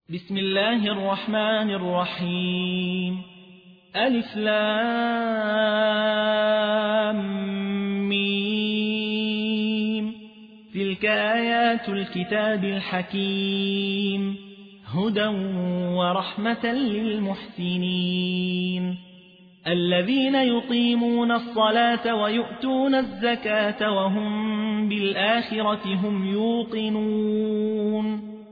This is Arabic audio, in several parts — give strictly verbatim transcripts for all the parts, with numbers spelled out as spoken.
بسم الله الرحمن الرحيم. ألف لام ميم. تلك آيات الكتاب الحكيم، هدى ورحمة للمحسنين الذين يقيمون الصلاة ويؤتون الزكاة وهم بالآخرة هم يوقنون.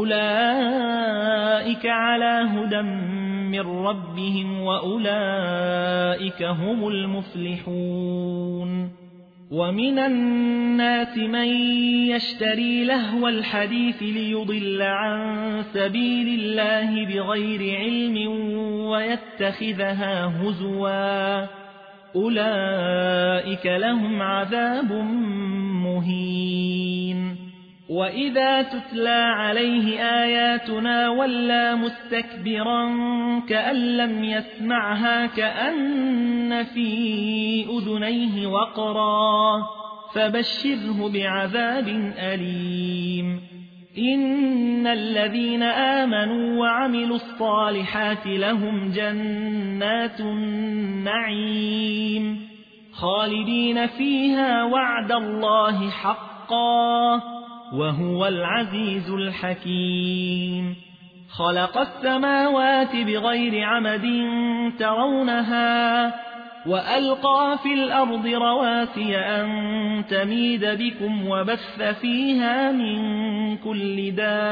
أولئك على هدى من ربهم وأولئك هم المفلحون. ومن الناس من يشتري لهو الحديث ليضل عن سبيل الله بغير علم ويتخذها هزوا، أولئك لهم عذاب مهين. وإذا تتلى عليه آياتنا ولى مستكبرا كأن لم يسمعها كأن في أذنيه وقرا، فبشره بعذاب أليم. إن الذين آمنوا وعملوا الصالحات لهم جنات النعيم خالدين فيها وعد الله حقا وهو العزيز الحكيم. خلق السماوات بغير عمد ترونها وألقى في الأرض رواسي أن تميد بكم وبث فيها من كل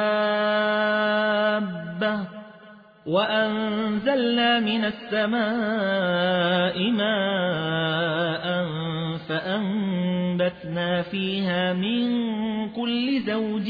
دابة وأنزلنا من السماء ماء فأنبتنا فيها من كل زوج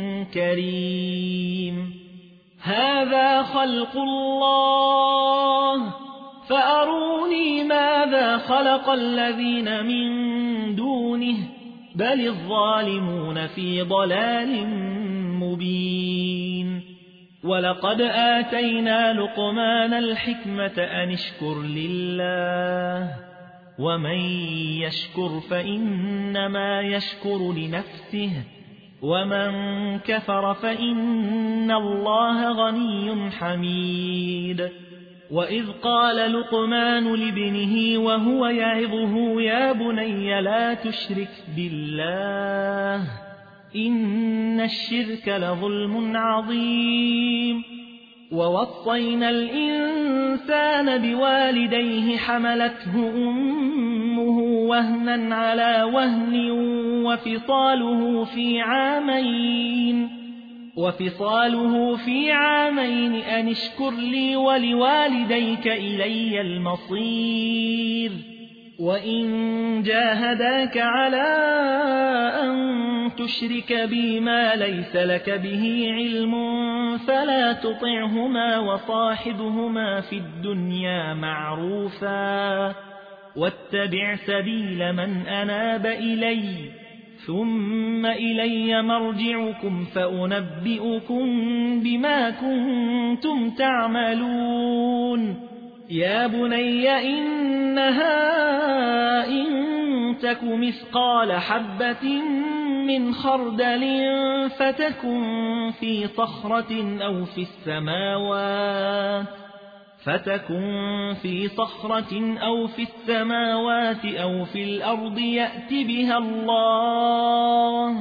كريم. هذا خلق الله فأروني ماذا خلق الذين من دونه بل الظالمون في ضلال مبين. ولقد آتينا لقمان الحكمة أن اشكر لله ومن يشكر فإنما يشكر لنفسه ومن كفر فإن الله غني حميد. وإذ قال لقمان لابنه وهو يعظه يا بني لا تشرك بالله إن الشرك لظلم عظيم. ووصينا الإنسان بوالديه حملته أمه وهنا على وهن وفصاله في عامين وفصاله في عامين أن اشكر لي ولوالديك إلي المصير. وإن جاهداك على أن تشرك بي ما ليس لك به علم فلا تطعهما وصاحبهما في الدنيا معروفا واتبع سبيل من أناب إلي ثم إلي مرجعكم فأنبئكم بما كنتم تعملون. يا بني إنها إن تك مثقال حبة من خردل فتكن في صخرة أو في السماوات فتكن في صخرة أو في السماوات أو في الأرض يأت بها الله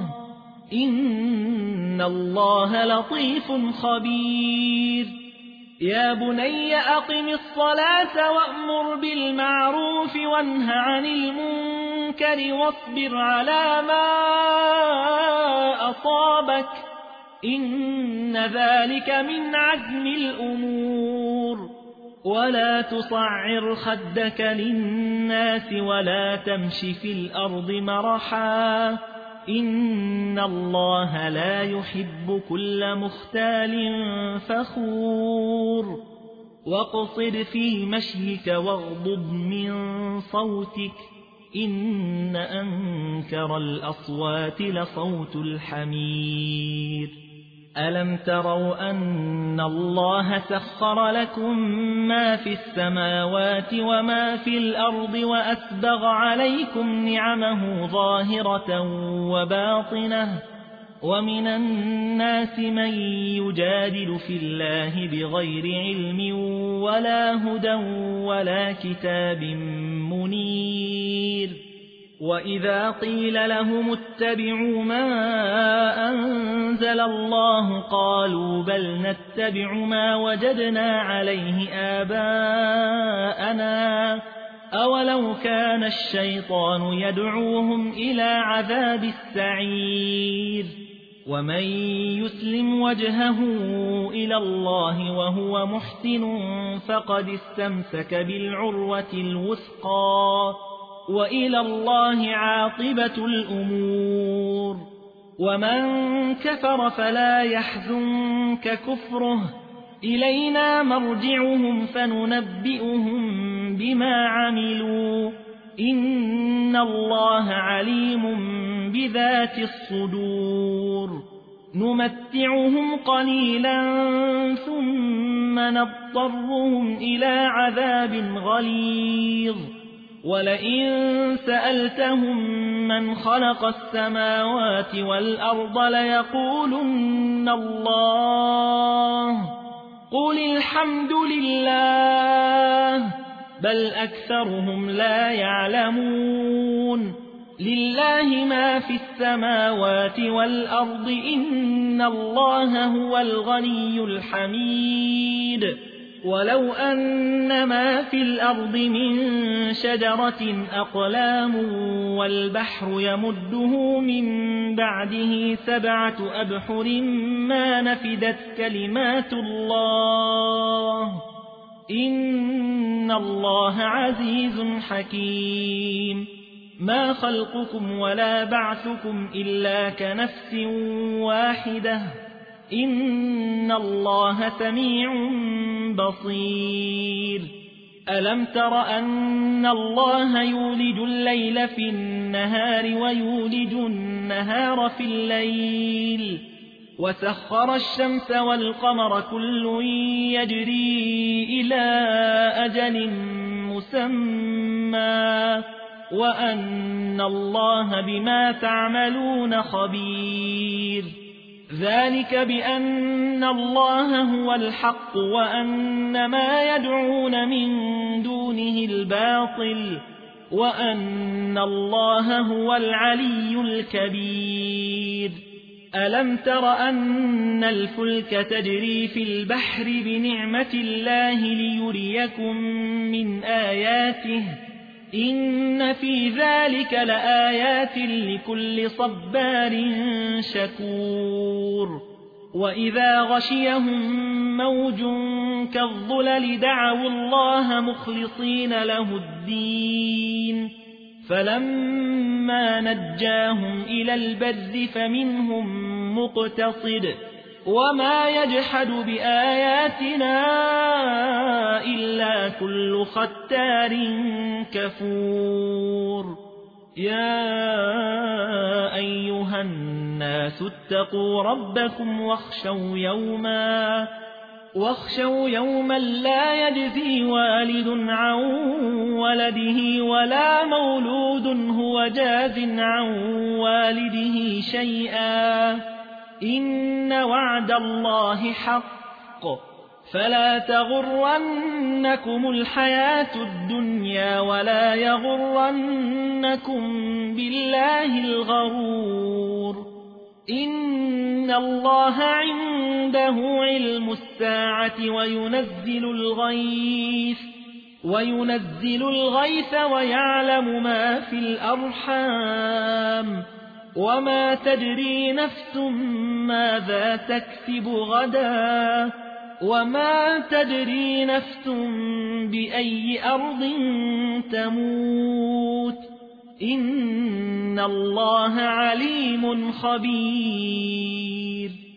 إن الله لطيف خبير. يا بني أقم الصلاة وأمر بالمعروف وانه عن المنكر واصبر على ما أصابك إن ذلك من عزم الأمور. ولا تصعر خدك للناس ولا تمش في الأرض مرحا إن الله لا يحب كل مختال فخور. واقصد في مشيك واغضض من صوتك إن أنكر الأصوات لصوت الحمير. ألم تروا أن الله سخر لكم ما في السماوات وما في الأرض وأسبغ عليكم نعمه ظاهرة وباطنة ومن الناس من يجادل في الله بغير علم ولا هدى ولا كتاب منير وإذا قيل لهم اتبعوا ما أنزل الله قالوا بل نتبع ما وجدنا عليه آباءنا أولو كان الشيطان يدعوهم إلى عذاب السعير ومن يسلم وجهه إلى الله وهو محسن فقد استمسك بالعروة الوثقى وإلى الله عاقبة الأمور ومن كفر فلا يحزنك كفره إلينا مرجعهم فننبئهم بما عملوا إن الله عليم بذات الصدور نمتعهم قليلا ثم نضطرهم إلى عذاب غليظ ولئن سألتهم من خلق السماوات والأرض ليقولن الله قل الحمد لله بل أكثرهم لا يعلمون لله ما في السماوات والأرض إن الله هو الغني الحميد ولو أن ما في الأرض من شجرة أقلام والبحر يمده من بعده سبعة أبحر ما نفدت كلمات الله إن الله عزيز حكيم ما خلقكم ولا بعثكم إلا كنفس واحدة إن الله سميع بصير ألم تر أن الله يولج الليل في النهار ويولج النهار في الليل وسخر الشمس والقمر كل يجري إلى أجل مسمى وأن الله بما تعملون خبير ذلك بأن الله هو الحق وأن ما يدعون من دونه الباطل وأن الله هو العلي الكبير ألم تر أن الفلك تجري في البحر بنعمة الله ليريكم من آياته إن في ذلك لآيات لكل صبار شكور وإذا غشيهم موج كالظلل دعوا الله مخلصين له الدين فلما نجاهم إلى البر فمنهم مقتصد وما يجحد بآياتنا إلا كل ختار كفور يا أيها الناس اتقوا ربكم واخشوا يوما واخشوا يوما لا يجزي والد عن ولده ولا مولود هو جاز عن والده شيئا إن وعد الله حق فلا تغرنكم الحياة الدنيا ولا يغرنكم بالله الغرور إن الله عنده علم الساعة وينزل الغيث وينزل الغيث ويعلم ما في الأرحام وما تدري نفس ماذا تكسب غدا وما تدري نفس بأي أرض تموت إن الله عليم خبير